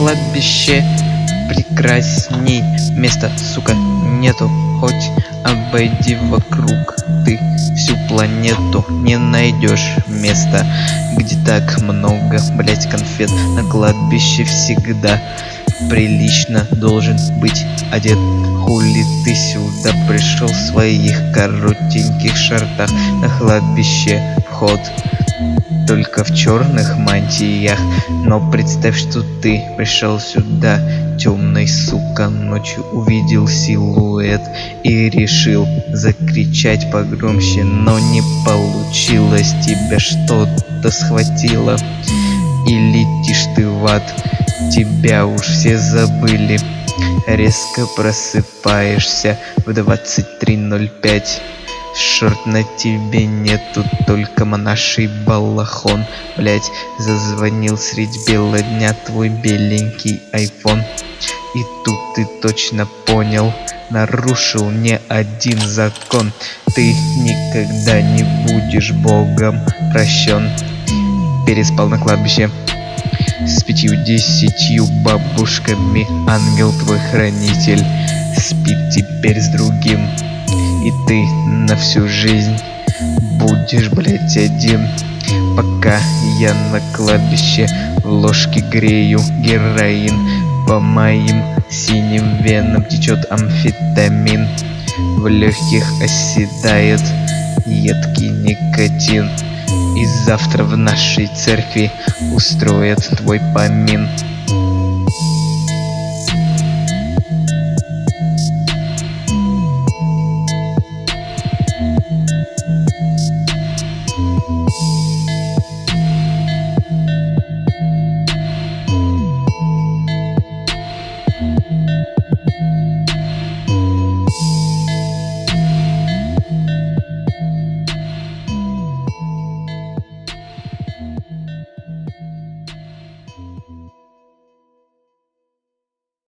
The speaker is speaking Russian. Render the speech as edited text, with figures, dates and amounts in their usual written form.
кладбище прекрасней места, сука, нету. Хоть обойди вокруг ты всю планету, не найдешь места, где так много, блять, конфет. На кладбище всегда прилично должен быть одет. Хули ты сюда пришел в своих коротеньких шортах? На кладбище вход только в черных мантиях. Но представь, что ты пришел сюда темной, сука, ночью, увидел силуэт и решил закричать погромче, но не получилось, тебя что-то схватило и летишь ты в ад. Тебя уж все забыли. Резко просыпаешься в 23:05. Шорт на тебе нету, только монаший балахон. Блять, зазвонил средь бела дня твой беленький айфон. И тут ты точно понял, нарушил не один закон. Ты никогда не будешь Богом прощен. Переспал на кладбище с 5-10 бабушками. Ангел твой хранитель спит теперь с другим. И ты на всю жизнь будешь, блять, один. Пока я на кладбище в ложке грею героин, по моим синим венам течет амфетамин. В легких оседает едкий никотин. И завтра в нашей церкви устроят твой помин.